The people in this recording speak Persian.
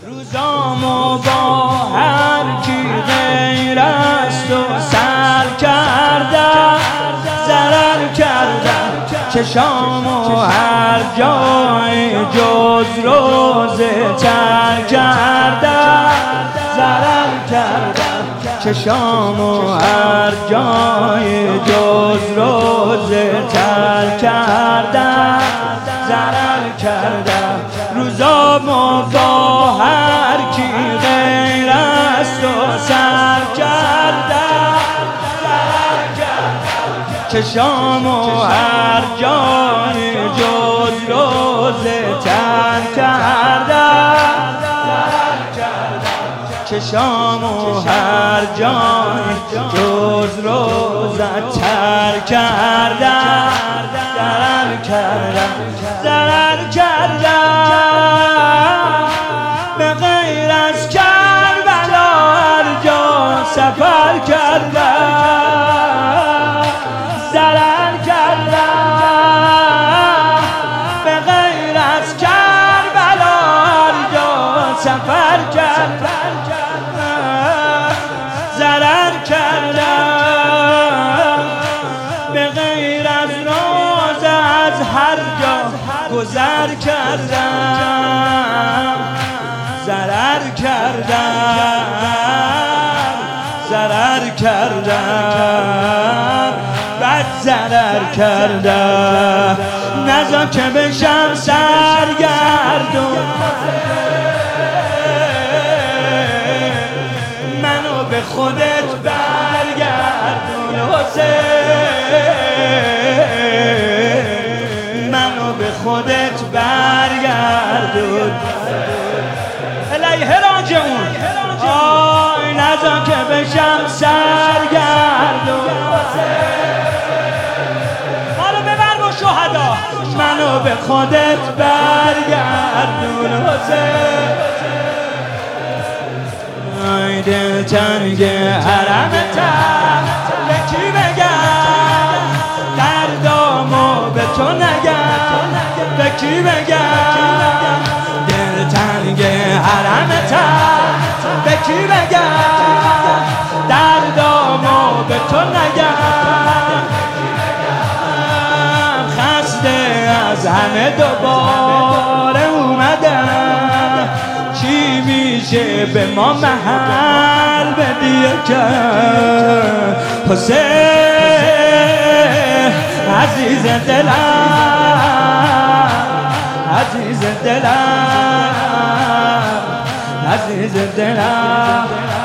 روزامو با هر کی غیر از تو سر کردم، ضرر کردم. چشامو هر جای جز روزه تر کردم، ضرر کردم. چشامو هر جای جز روزه تر کردم، ضرر کردم. روزامو با هر کی غیر از تو سر کردم، ضرر کردم. چشامو هر جای جز روزه تر کردم، ضرر کردم. چشامو هر جای جز روزه تر کردم، ضرر کردم. ضرر کردم. به غیر از کربلا هر جا سفر کردم، ضرر کردم. به غیر از کربلا هر جا سفر کردم، ضرر کردم. به غیر از روزه از هر جا گذر کردم، ضرر کردم. ضرر کردم، بد ضرر کردم. نذار که بشم سرگردون، منو به خودت برگردون حسین، منو به خودت برگردون. الیه راجعون. آی نذار که بشم سرگردون، ما رو ببر با شهدا. منو به خودت برگردون حسین. آی دلتنگ حرمتم، به کی بگم دردامو به تو نگم، به کی بگم دلتنگ حرمتم، به کی بگم دردامو به تو نگم. خسته از همه دوباره اومدم، چی میشه به ما محل بدی که حسین عزیز دلم، عزیز دلم، عزیز دلم.